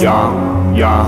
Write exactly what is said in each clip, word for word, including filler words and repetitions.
я, я.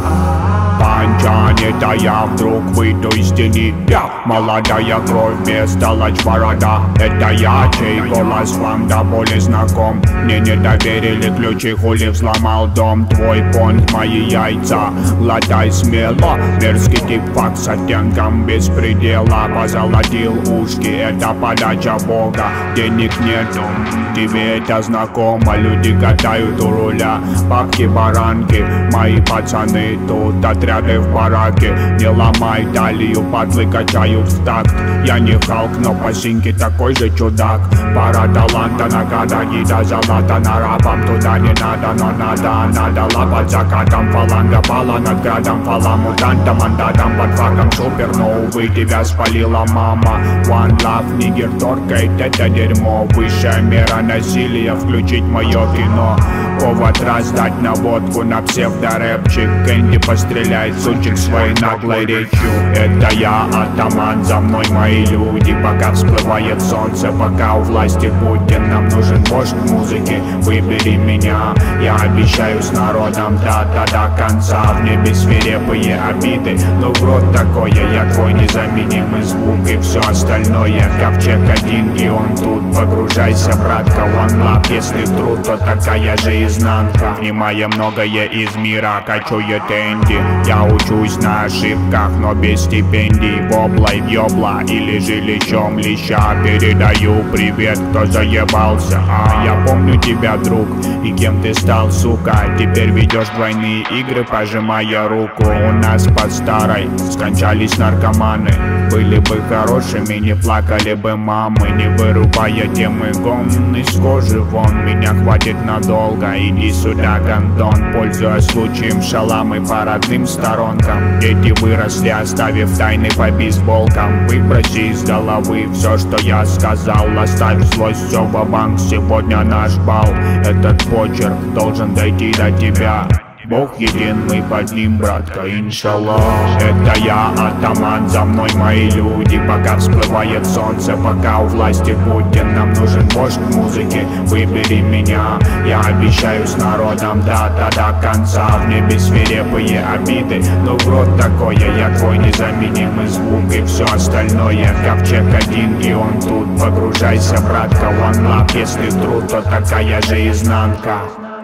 Панчан, это я вдруг выйду из тени. Я, молодая кровь вместо лач-борода. Это я, чей голос вам до боли знаком. Мне не доверили ключи, хули взломал дом. Твой понт, мои яйца, глотай смело. Мерзкий тип-фак с оттенком беспредела. Позолотил ушки, это подача бога. Денег нету, тебе это знакомо. Люди катают у руля, бабки-баранки. Мои пацаны тут отряды в бараке. Не ломай талию, патлы качают в такт. Я не Халк, но по синьке такой же чудак. Пара таланта, нагада, гида, золота на рапом. Туда не надо, но надо, надо лапать закатом. Фаланга пала над градом, фала мутантом, мандатом под факом супер, но увы, тебя спалила мама. One love, нигер торкает это дерьмо. Высшая мера насилия, включить мое кино. Повод раздать наводку на псевдорэпчик. Кэнди постреляет сучек своей наглой речью. Это я, атаман, за мной мои люди. Пока всплывает солнце, пока у власти Путин. Нам нужен вождь музыки, выбери меня. Я обещаю с народом да-да до конца. В небе свирепые обиды, ну в рот такое. Я твой незаменимый звук и все остальное. Ковчег один и он тут. Погружайся, братка, one love. Если труд, то такая же изнанка. Внимая многое из мира, качует Энди. Я учусь на ошибках, но без стипендий. Воблой въебла или же лечом леща. Передаю привет, кто заебался. А я помню тебя, друг, и кем ты стал, сука. Теперь ведешь двойные игры, пожимая руку. У нас под старой скончались наркоманы. Были бы хорошими, не плакали бы мамы. Не вырубая темы гон из кожи вон. Меня хватит надолго, иди сюда, гондон. Пользуясь случаем, шаламы по родным сторонкам. Дети выросли, оставив тайны по бейсболкам. Выброси из головы все, что я сказал. Оставь злость, все ва-банк, сегодня наш бал. Этот почерк должен дойти до тебя. Бог един, мы под ним, братка, иншаллах. Это я, атаман, за мной мои люди. Пока всплывает солнце, пока у власти Путин. Нам нужен вождь музыки, выбери меня. Я обещаю с народом да-да до конца. В небе свирепые обиды, но в рот такое. Я твой незаменимый звук и все остальное. Ковчег один и он тут. Погружайся, братка, one love. Если труд, то такая же изнанка.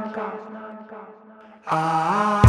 Ah.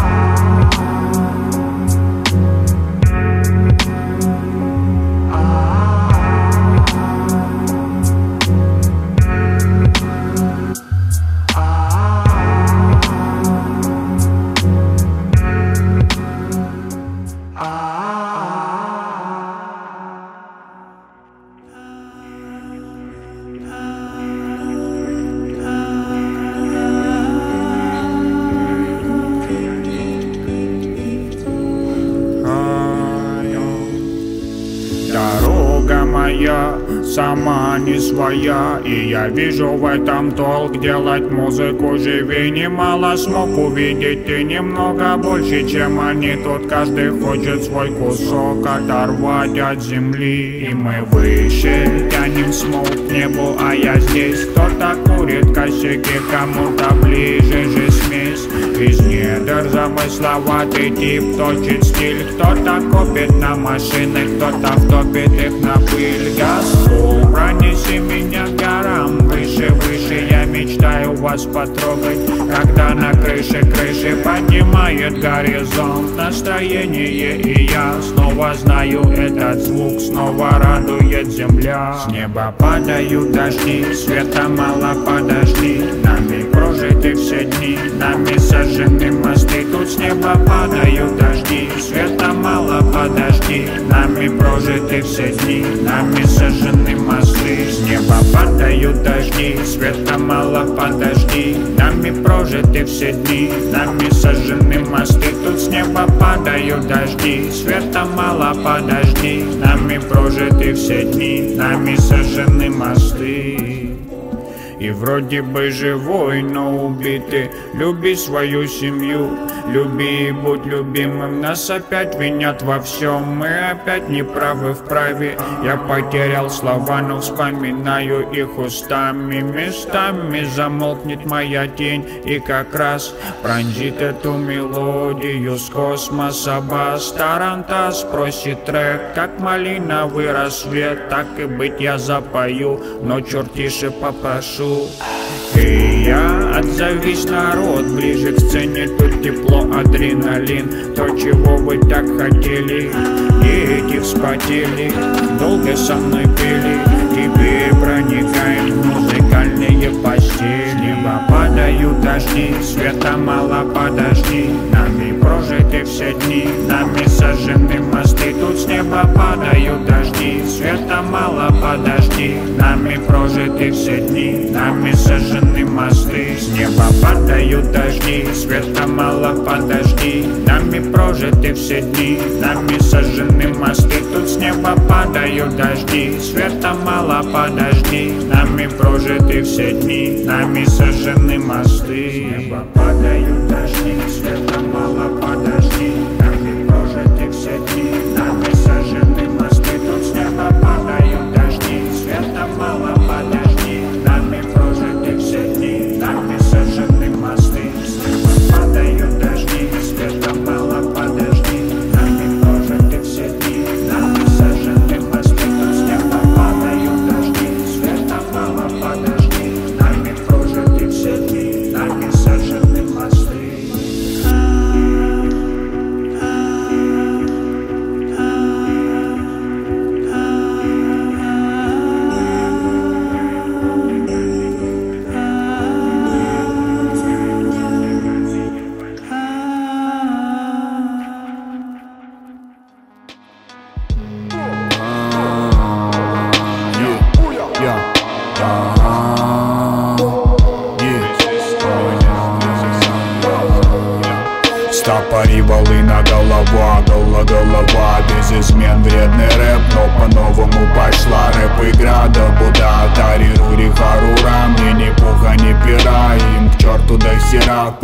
Дорога моя сама не своя, и я вижу в этом толк. Делать музыку живее, немало смог увидеть ты немного больше, чем они. Тут каждый хочет свой кусок оторвать от земли. И мы выше тянем смог к небу, а я здесь. Кто-то курит косяки, кому-то ближе же смесь. Из недр замысловатый тип точит стиль. Кто-то копит на машины, кто-то втопит их на пыль. Газу, пронеси меня к горам, выше, выше. Я мечтаю вас потрогать, когда на крыше крыши поднимает горизонт настроение. И я снова знаю этот звук, снова радует земля. С неба падают дожди, света мало, подожди. Нами прожиты все дни, нами сожжены мосты. Тут с неба падают дожди, света мало, подожди. Нами прожиты все дни, нами сожжены мосты. С неба падают дожди, света мало, подожди. Нами прожиты все дни, нами сожжены мосты. Тут с неба падают дожди, света мало, подожди. Нами прожиты все дни, нами сожжены мосты. И вроде бы живой, но убитый. Люби свою семью, люби и будь любимым. Нас опять винят во всем, мы опять неправы в праве. Я потерял слова, но вспоминаю их устами. Местами замолкнет моя тень и как раз пронзит эту мелодию с космоса бас. Тарантас просит трек, как малиновый рассвет. Так и быть я запою, но черт тише попрошу. И я отзовись, народ, ближе к сцене. Тут тепло, адреналин, то, чего вы так хотели. Дети вспотели, долго со мной пели. Теперь проникаем в музыкальные постели. Небо падают дожди, света мало, подожди. Нами прожиты все дни, нами сожжены мосты. Тут с неба падают дожди, света мало, подожди. Нами прожиты все дни, нами сожжены мосты. С неба падают дожди, света мало, подожди. Нами прожиты все дни, нами сожжены мосты. Тут с неба падают дожди, света мало, подожди. Нами прожиты все дни, нами сожжены мосты. С неба падают дожди, света мало, подожди. Нами прожиты все дни, нами сожжены мосты. Тут с неба падают дожди, света мало, подожди. Нами прожиты все дни, нами сожжены мосты. С неба падают дожди, света мало, подожди. Нами прожиты все дни, нами сожжены мосты. Тут с неба падают дожди, света мало, подожди. Нами прожиты все дни, нами сожжены мосты. Стопори, волына, голова, голова, голова. Без измен вредный рэп, но по-новому пошла рэп-игра. Да буда, тарирури, Рихарура. Мне ни пуха, ни пера, им к черту до хера.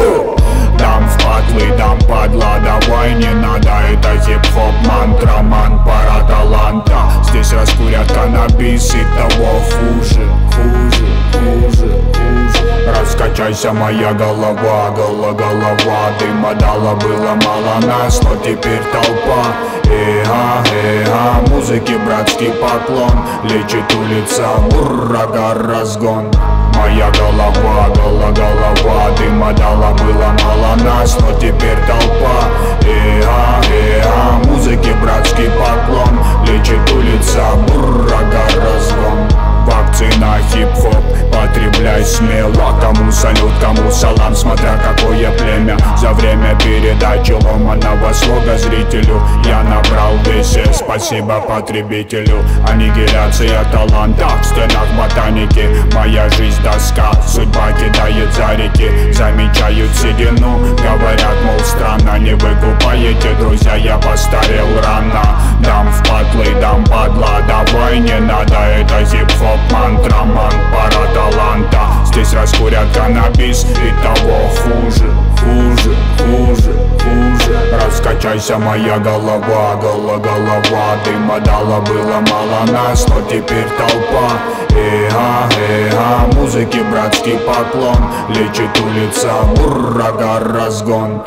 Дам в патлы, дам падла, давай не надо. Это хип-хоп, мантра, ман, пара таланта. Здесь раскурят каннабис и того хуже, хуже, хуже, хуже. Раскачайся, моя голова, голова, голова. Дыма дала, было мало нас, но теперь толпа. Эга, эга, музыке братский поклон. Лечит улица, буррага, разгон. Моя голова, голова, голова. Дыма дала, было мало нас, но теперь толпа. Эга, эга, музыке братский поклон. Лечит улица, буррага, разгон. Вакцина, хип-хоп, потребляй смело. Кому салют, кому салам, смотря какое племя. За время передачи ломаного слога зрителю я набрал весе. Спасибо потребителю. Аннигиляция таланта в стенах ботаники. Моя жизнь доска, судьба кидает за реки. Замечают седину, говорят, мол, странно. Не выкупаете, друзья, я постарел рано. Дам в патлы, дам падла, давай не надо. Это хип-хоп, мантра, ман, пара таланта. Здесь раскурят каннабис и того хуже, хуже, хуже, хуже. Раскачайся, моя голова, голова, голова. Дыма дала, было мало нас, но теперь толпа. Эга, эга, музыке братский поклон. Лечит улица, буррага, разгон.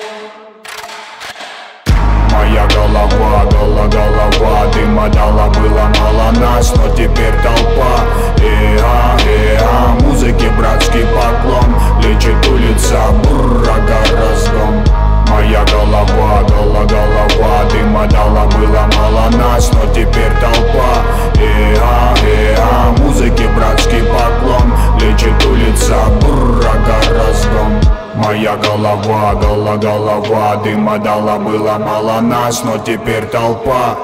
Моя голова, голова, голова. Дыма дала, было мало нас, но теперь толпа. Эга, эга, музыке братский поклон. Лечит улица, буррага, разгон. Моя голова, голова, голова. Дыма дала, было мало нас, но теперь толпа. Эга, эга, музыке братский поклон. Лечит улица, буррага, разгон. Моя голова, голова, голова. Дыма дала, было мало нас, но теперь толпа.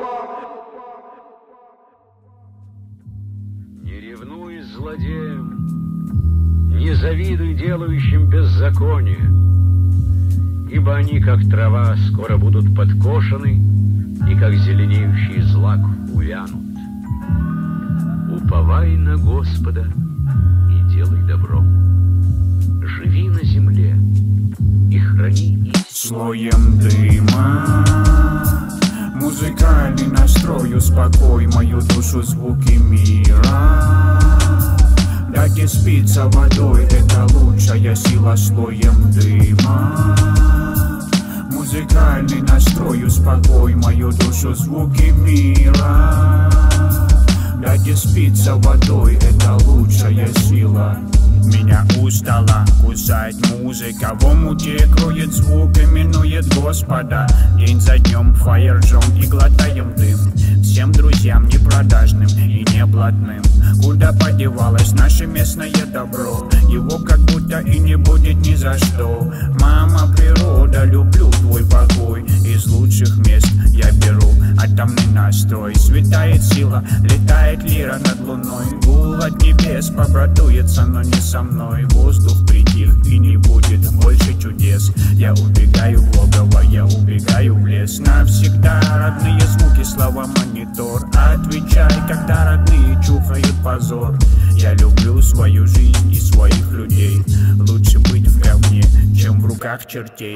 Не ревнуй с злодеем, не завидуй делающим беззаконие, ибо они, как трава, скоро будут подкошены, и как зеленеющий злак увянут. Уповай на Господа и делай добро. Живи на земле и храни истину. Слоем дыма музыкальный настрой, успокой мою душу, звуки мира. Дайте спиться водой, это лучшая сила. Слоем дыма музыкальный настрой, успокой мою душу, звуки мира. Дайте спиться водой, это лучшая сила. Меня устала кусать музыка, в омуте кроет звук, именует Господа. День за днем фаер-жжем и глотаем дым. Всем друзьям непродажным и неблатным. Куда подевалось наше местное добро? Его как будто и не будет ни за что. Мама природа, люблю твой покой. Из лучших мест я беру атомный настрой. Светает сила, летает лира над луной. Гул от небес побратуется, но не со мной. Воздух притих и не будет больше чудес. Я убегаю в логово, я убегаю в лес. Навсегда родные звуки, слова монитор. Отвечай, когда родные чухают позор. Я люблю свою жизнь и своих людей. Лучше быть в говне, чем в руках чертей.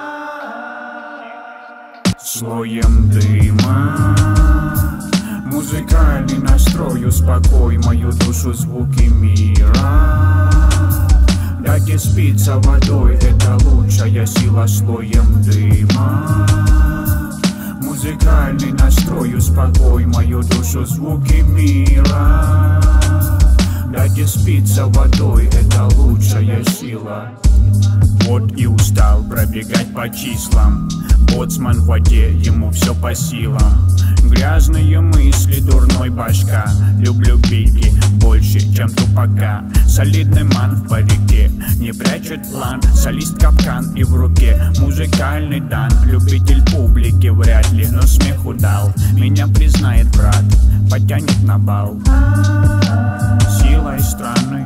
Слоем дыма музыкальный настрой, успокой мою душу, звуки мира. Дайте спиться водой, это лучшая сила. Слоем дыма музыкальный настрой, успокой мою душу, звуки мира. Дайте спиться водой, это лучшая сила. Вот и устал пробегать по числам. Боцман в воде, ему все по силам. Грязные мысли, дурной башка. Люблю биги больше, чем тупака. Солидный ман в парике, не прячет план. Солист капкан и в руке музыкальный дан. Любитель публики вряд ли, но смеху дал. Меня признает брат, потянет на бал. Силой страны,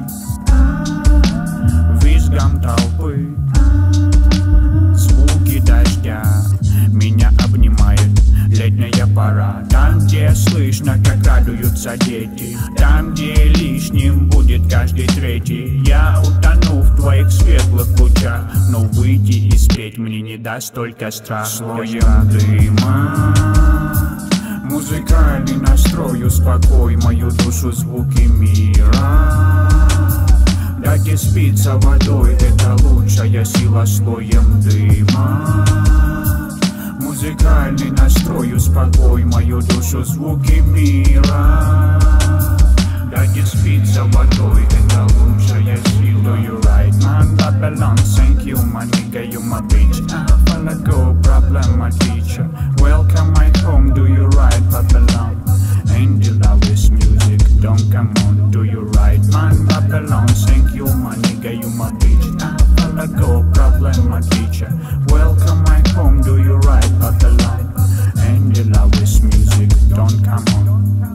визгом толпы, звуки дождя меня обнимает летняя пора. Там, где слышно, как радуются дети, там, где лишним будет каждый третий. Я утону в твоих светлых лучах, но выйти и спеть мне не даст только страх. Слоем дыма музыкальный настрой, успокой мою душу, звуки мира. Дайте спиться водой, это лучшая сила. Слоем дыма музыкальный настрой, успокой мою душу, звуки мира. Дайте спиться водой, это лучшая сила. Do you right, man? Babylon, thank you, my nigga, you my bitch. I follow go, problem, my teacher. Welcome my home, do you right, Babylon? Ain't the loudest music, don't come on, do you right, man? Babylon, thank you, my nigga, you my bitch. I follow go, problem, my teacher. Welcome my home, do you right, Babylon? Ain't the loudest music, don't come on.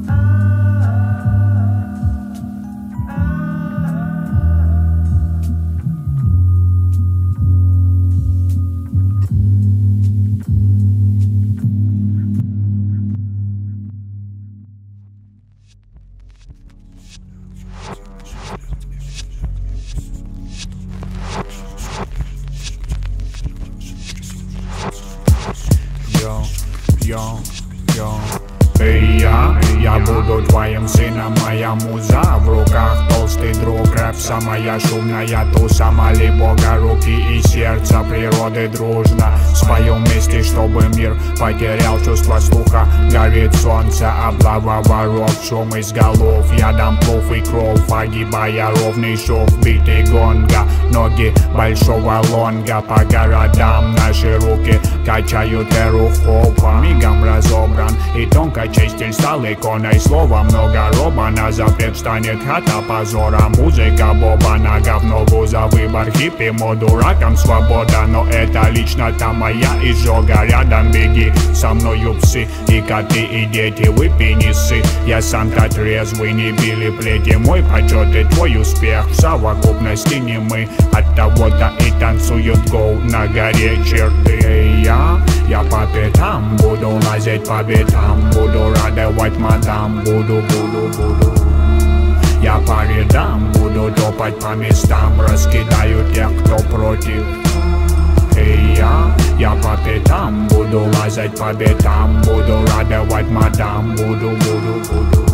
Йо, йо. Эй, я, я буду твоим сыном, моя муза. В руках толстый друг, рэп самая шумная туса. Моли Бога руки и сердце природы дружно. Споем вместе, чтобы мир потерял чувство слуха. Горит солнце, облава воров, шум из голов. Я дам плов и кровь, огибая ровный шов. Биты гонга, ноги большого лонга. По городам наши руки качают эру хопа. Мигом разобран и тонко чистиль стал иконой. Слова много роба, на запрет станет хата позора. Музыка боба, нога в ногу за выбор. Хиппи, моду раком свобода, но это лично-то моя изжога. Рядом беги, со мною псы и коты и дети. Выпей не ссы, я сам-то трезвый, не били плети. Мой почет и твой успех в совокупности не мы. От того-то и танцуют гоу на горе черты. Эй, я, я по пятам буду лазить по битам. Буду радовать мадам, буду, буду, буду. Я Я по рядам буду топать по местам, раскидаю тех, кто против. И я, я по пятам буду лазать по бетам, буду радовать мадам, буду, буду, буду.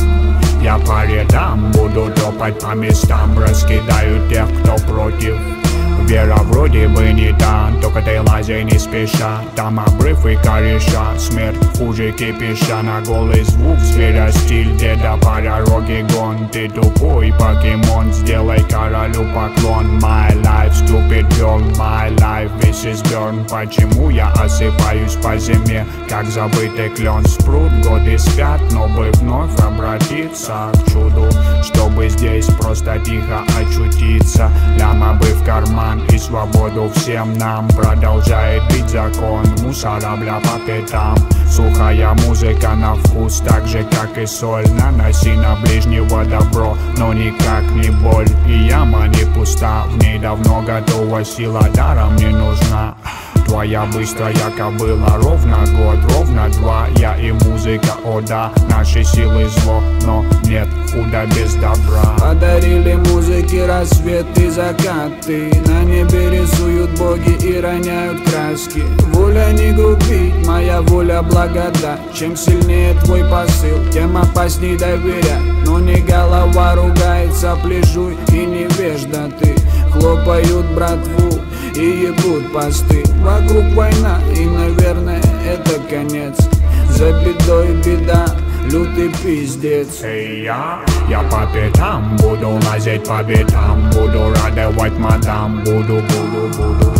Я по рядам буду топать по местам, раскидаю тех, кто против. Вера вроде бы не та, только ты лазай не спеша. Там обрыв и кореша, смерть хуже кипиша. На голый звук зверя стиль деда по дороге гон. Ты тупой покемон, сделай королю поклон. My life, stupid girl, my life, this is burn. Почему я осыпаюсь по зиме, как забытый клен? Спрут, годы спят, но бы вновь обратиться к чуду, чтобы здесь просто тихо очутиться. Ляма бы в карман и свободу всем нам. Продолжает бить закон, мусора бля по пятам. Сухая музыка на вкус, так же как и соль. Наноси на ближнего добро, но никак не боль. И яма не пуста, в ней давно готова сила, даром не нужна. Твоя быстрая кобыла, ровно год, ровно два. Я и музыка, о да, наши силы зло, но нет худа без добра. Подарили музыке рассвет и закаты, на небе рисуют боги и роняют краски. Воля не грубить, моя воля благодать. Чем сильнее твой посыл, тем опасней доверять. Но не голова ругается, плежуй и невежда ты. Хлопают братву и ебут посты. Вокруг война и, наверное, это конец. За бедой беда, лютый пиздец. Эй, я, я по пятам буду лазить по бетам, буду радовать мадам, буду, буду, буду.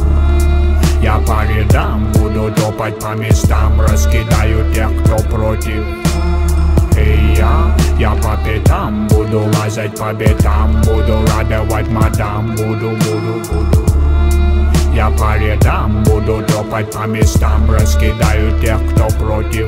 Я по рядам буду топать по местам, раскидаю тех, кто против. Эй, я, я по пятам буду лазать по бетам, буду радовать мадам, буду, буду, буду. Я по рядам буду топать по местам, раскидаю тех, кто против.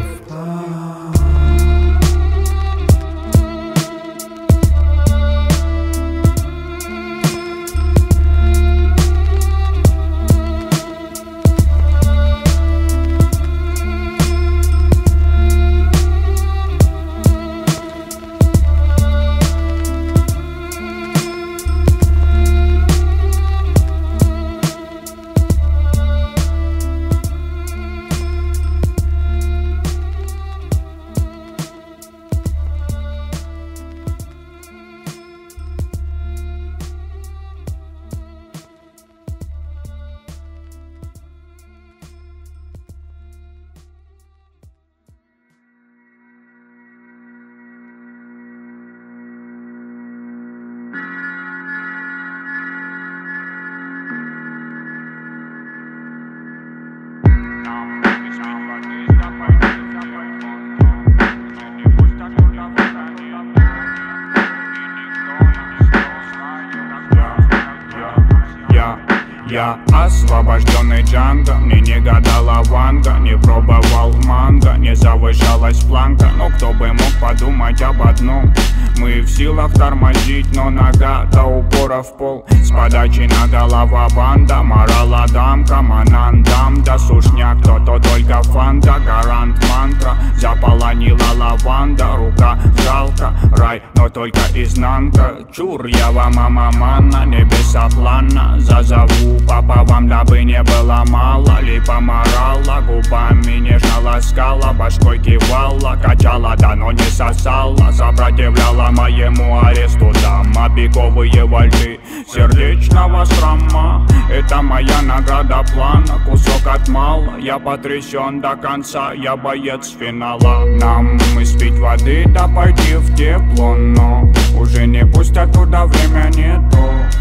Я освобожденный Джанго, мне не гадала Ванга, не пробовал манго, не завышалась планка. Но кто бы мог подумать об одном: мы в силах тормозить, но нога до упора в пол. С подачи на голова банда, морала дамка, манандам, да сушняк, кто-то только фанта, гарант мантра. Заполонила лаванда, рука жалко, рай, но только изнанка. Чур, я вам мама-манна, небеса плана, зазову папа вам, дабы не было мало. Липа морала, губами нежно ласкала, башкой кивала, качала, да но не сосала. Сопротивляла моему аресту дама, беговые вальты сердечного шрама. Это моя награда плана, кусок от мала. Я потрясен до конца, я боец финала. Нам испить воды, да пойти в тепло, но уже не пустят туда, время нету.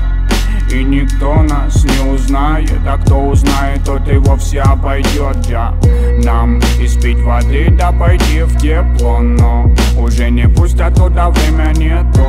И никто нас не узнает, а кто узнает, тот и вовсе обойдет. Я. Нам испить воды, да пойти в тепло, но уже не пустят туда, время нету.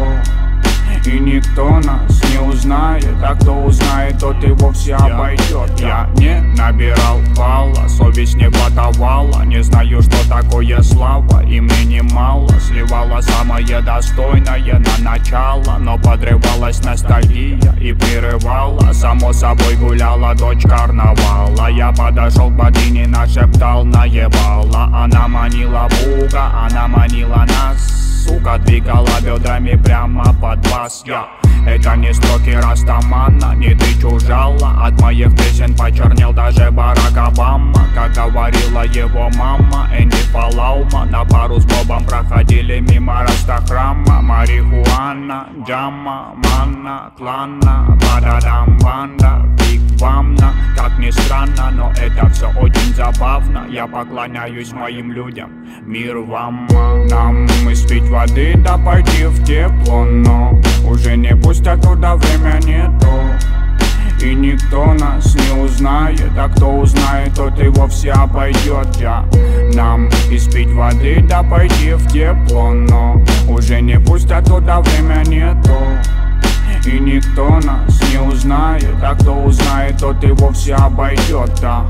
И никто нас не узнает, а кто узнает, тот и вовсе обойдет. Я не набирал балла, совесть не хватовала. Не знаю, что такое слава, и мне немало. Сливала самое достойное на начало, но подрывалась ностальгия и прерывала. Само собой гуляла дочь карнавала. Я подошел к богине, нашептал, наебала. Она манила Бога, она манила нас. сука двигала бедрами прямо под вас. Я это не строки Растамана, не ты чужала. От моих песен почернел даже Барак Обама. Как говорила его мама, Энди Фалаума. На пару с Бобом проходили мимо Растахрама. Марихуана, джама, манна, клана, бададам, банда, биг вамна. Как ни странно, но это все очень забавно. Я поклоняюсь моим людям, мир вам. Нам испить воды да пойти в тепло, но уже не пустят туда, время нету. И никто нас не узнает, а кто узнает, тот и вовсе обойдет. Я нам испить воды да пойти в тепло, но уже не пустят туда, время нету. И никто нас не узнает, а кто узнает, тот и вовсе обойдет, да.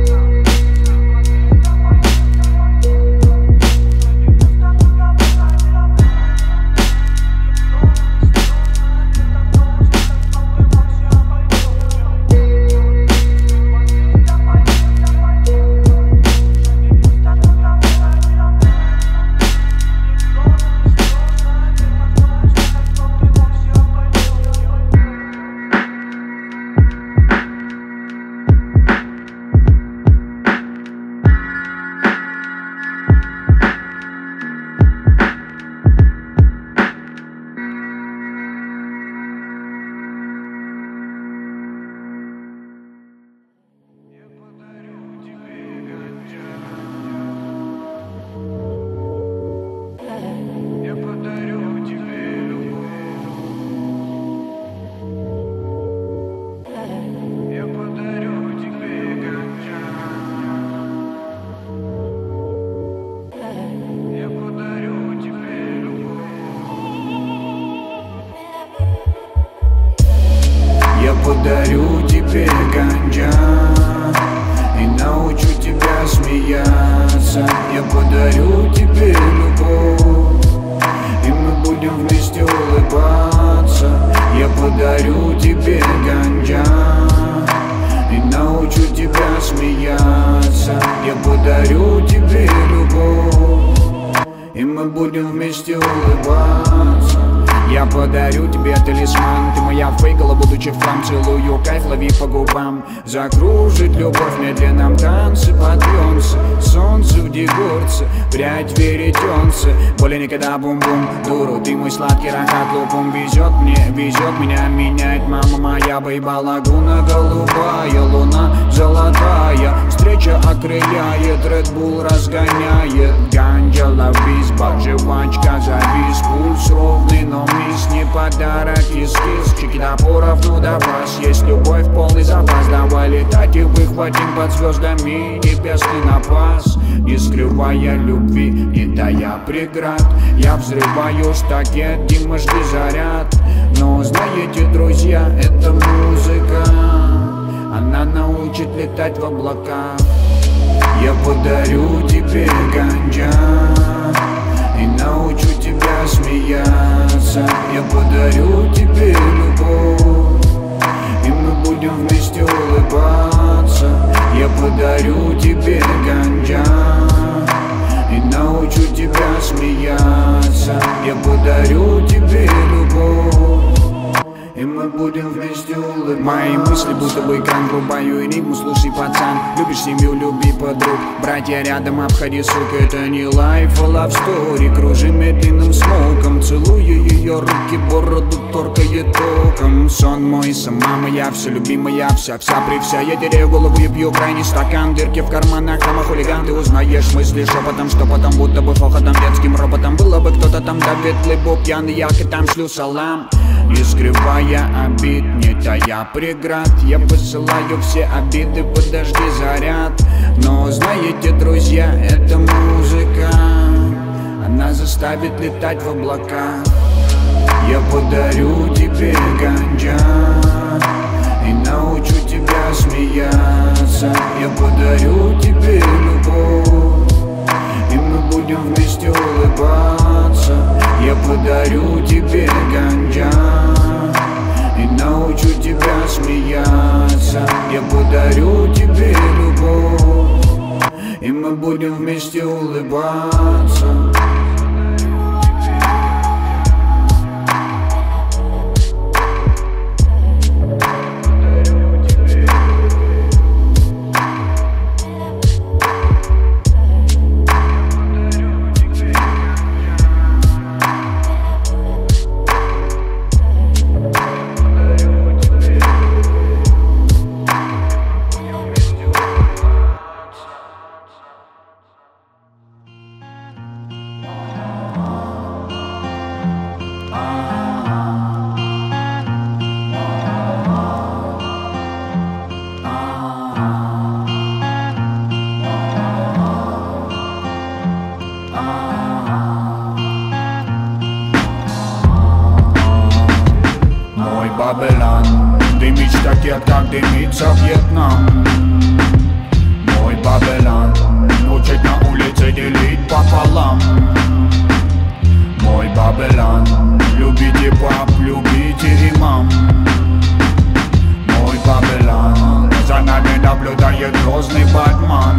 Подарю тебе ганджа и научу тебя смеяться. Я подарю тебе любовь, и мы будем вместе улыбаться. Я подарю тебе ганджа и научу тебя смеяться. Я подарю тебе любовь, и мы будем вместе улыбаться. Я подарю тебе талисман, ты моя фейкала, будучи в хлам. Целую кайф, лови по губам. Закружит любовь в медленном танце под пьонцы. Солнце в дегурце, прядь веретенце. Более никогда бум-бум, дуру, ты мой сладкий рахат лупум. Везет мне, везет меня, меняет мама моя. Бейба лагуна голубая, луна золотая. Встреча окрыляет, Редбул разгоняет. Ганджа, ловись, жвачка, завис. Пульс ровный, но мисс не подарок, кис-кис. Чеки топоров, ну до вас есть любовь, полный запас. Давай летать и выхватим под звездами небесный напас. Не скрывая любви, не тая преград, я взрываю штакет, димашки заряд. Но знаете, друзья, это музыка, она научит летать в облаках. Я подарю тебе ганджа и научу тебя смеяться. Я подарю тебе любовь, и мы будем вместе улыбаться. Я подарю тебе ганджа и научу тебя смеяться. Я подарю тебе любовь, и мы будем вместе улыбаться. Мои мысли будто бы экран, врубаю энигму. Слушай, пацан, любишь семью, люби подруг. Братья рядом, обходи, сука, это не лайф, а love story. Кружим медленным смоком, целую ее руки, бороду торкает током. Сон мой, сама моя, все любимая, вся-вся при вся. Я теряю голову и пью крайний стакан. Дырки в карманах, там хулиган. Ты узнаешь мысли шепотом, что потом будто бы хохотом, детским роботом. Было бы кто-то там, да ветлый бог пьяный, я к там шлю салам. Не скрывая обид, не тая преград, я посылаю все обиды под дожди заряд. Но знаете, друзья, эта музыка, она заставит летать в облака. Я подарю тебе ганджа и научу тебя смеяться. Я подарю тебе любовь, и мы будем вместе улыбаться. Я подарю тебе ганджа и научу тебя смеяться. Я подарю тебе любовь, и мы будем вместе улыбаться. Бабелан, дымить штакет, как дымится Вьетнам. Мой Бабелан, учить на улице делить пополам. Мой Бабелан, любите пап, любите имам. Мой Бабелан, за нами наблюдает грозный Батман.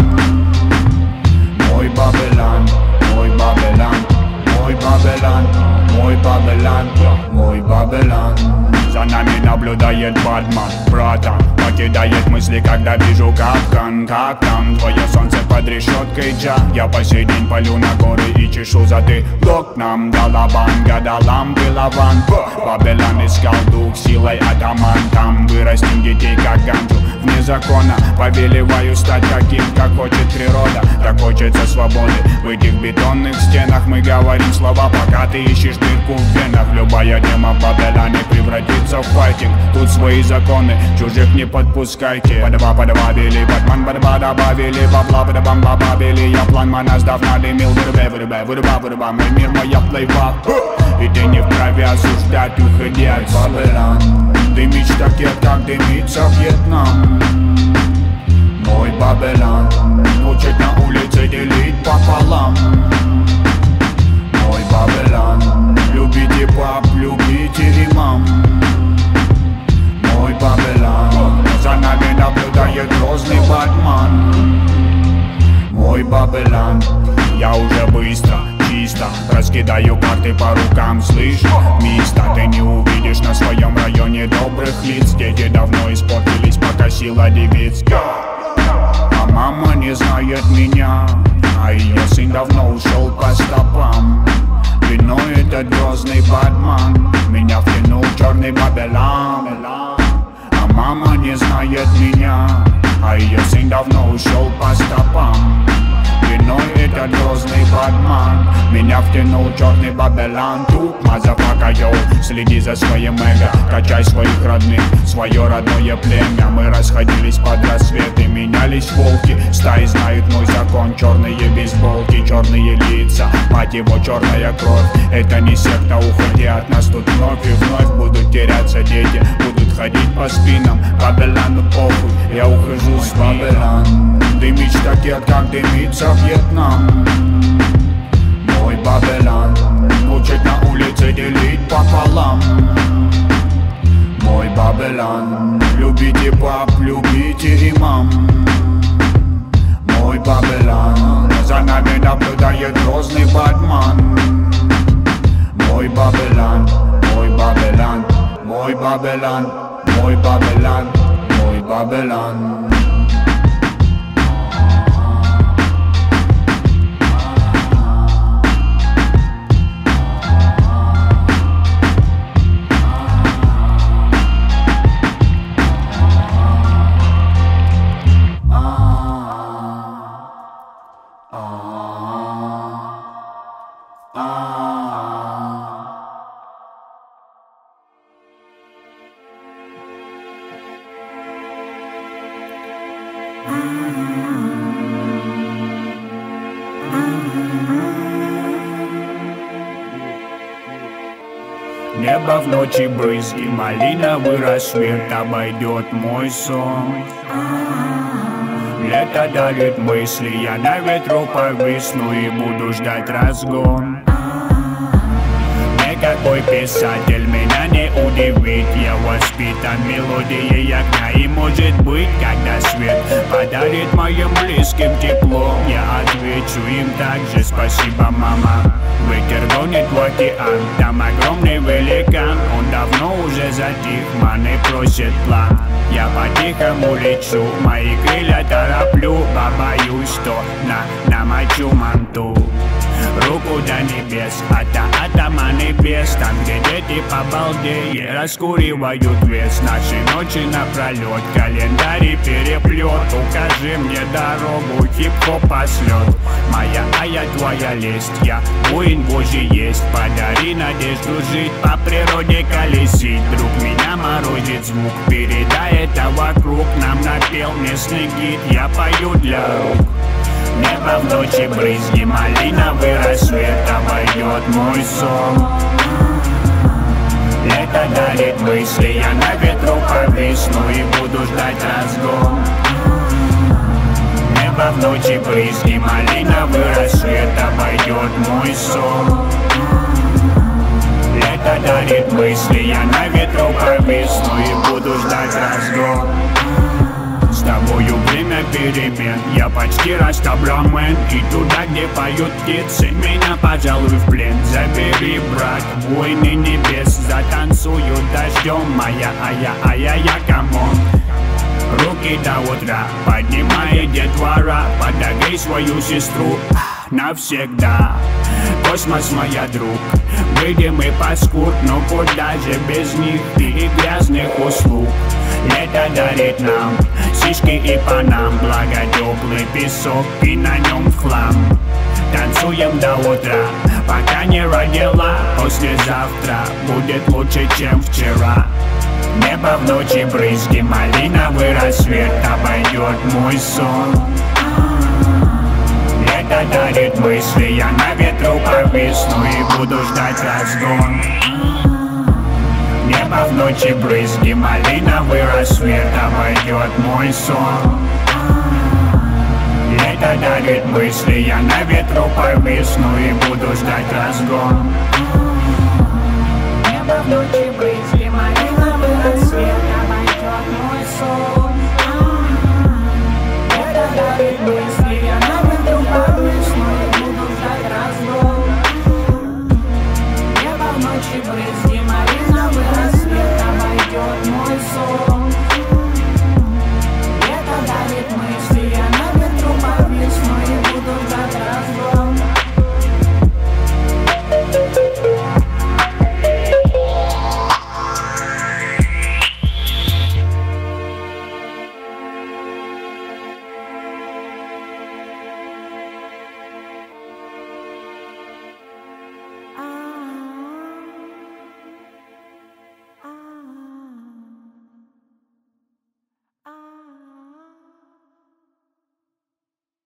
Мой Бабелан, мой Бабелан, мой Бабелан, мой Бабелан, мой Бабелан. За нами наблюдает Батман, братан. Покидает мысли, когда вижу капкан. Как там твое солнце под решеткой, джа? Я по сей день палю на горы и чешу затылок. Нам дала банга, дала лаван. Бабелан искал дух, силой атаман. Там вырастим детей, как ганджу. Вне закона повелеваю стать таким, как хочет природа. Так хочется свободы. В этих бетонных стенах мы говорим слова, пока ты ищешь дырку в венах. Любая тема в Бабелане превратится в файтинг. Тут свои законы, чужих не подпускайте. Подава, подава, били, Батман, подава, добавили бабла, подавам, бабабили. Я план монастав надымил, вырубай, вырубай, вырубай, вырубай. Мой мир, моя плейбак. И ты не вправе осуждать, уходи от Бабелан. Дымить штакет, как дымится Вьетнам. Мой Бабелан, учить на улице делить пополам. Мой Бабелан, любите пап, любите имам. Мой Бабелан, за нами наблюдает грозный Батман. Мой Бабелан, я уже быстро, чисто раскидаю карты по рукам, слышь, мисто. Ты не увидишь на своем районе добрых лиц. Дети давно испортились, пока сила девиц. А мама не знает меня, а ее сын давно ушел по стопам. Виной этот грозный Батман меня втянул черный Бабелан. А мама не знает меня, а ее сын давно ушел по стопам. Виной этот грозный Батман меня втянул черный Бабелан. Тут, мазафака, йоу, следи за своим эго. Качай своих родных, свое родное племя. Мы расходились под рассвет и менялись волки. Стаи знают мой закон, черные бейсболки, черные лица, мать его, черная кровь. Это не секта, уходи от нас тут вновь и вновь. Будут теряться дети, будут ходить по спинам. Бабелану похуй, я ухожу с Бабелан. Дымить штакет, как дымится Вьетнам. Мой Бабелан, учить на улице делить пополам. Мой Бабелан, любите пап, любите имам. Мой Бабелан, за нами наблюдает грозный Батман. Мой Бабелан, мой Бабелан, мой Бабелан, мой Бабелан, мой Бабелан. Небо в ночи брызги, малиновый рассвет обойдет мой сон. Лето дарит мысли, я на ветру повисну и буду ждать разгон. Никакой писатель меня не удивит, я воспитан мелодией огня. И может быть, когда свет подарит моим близким тепло, я отвечу им также: спасибо, мама. Ветер гонит в океан, там огромный великан. Он давно уже затих, маны просит план. Я по-тихому лечу, мои крылья тороплю, побоюсь, что на намочу манту. Руку до небес, ата атома небес. Там, где дети по балде раскуривают вес. Наши ночи напролет, календарь переплет. Укажи мне дорогу, хип-хоп послет. Моя, а я твоя лесть, я воин Божий есть. Подари надежду жить, по природе колесить. Друг меня морозит звук, передай это вокруг. Нам напел местный гид, я пою для рук. Небо в ночи брызги, малиновый рассвет обойдет мой сон. Лето дарит мысли, я на ветру повисну и буду ждать разгон. Небо в ночи брызги, малиновый рассвет обойдет мой сон. Лето дарит мысли, я на ветру повисну и буду ждать разгон. С тобою время перемен, я почти растабламен. И туда, где поют птицы, меня, пожалуй, в плен забери, брат, войны небес. Затанцую дождем, моя, ая, ая, я, камон. Руки до утра, поднимай детвора, подогрей свою сестру навсегда. Космос, моя друг, выйдем и паскуд, но куда же без них и грязных услуг. Лето дарит нам сишки и панам, благо теплый песок и на нем в хлам. Танцуем до утра, пока не родила, послезавтра будет лучше, чем вчера. Небо в ночи брызги, малиновый рассвет обойдет мой сон. Лето дарит мысли, я на ветру повисну и буду ждать разгон. Небо в ночи брызги, малиновый рассвет обойдет мой сон. Лето дарит мысли, я на ветру повисну и буду ждать разгон. Небо в ночи брызги, малиновый рассвет обойдет мой сон. Лето дарит мысли, я на ветру повисну и буду ждать разгон. Небо в ночи брызги, малиновый рассвет обойдет мой сон.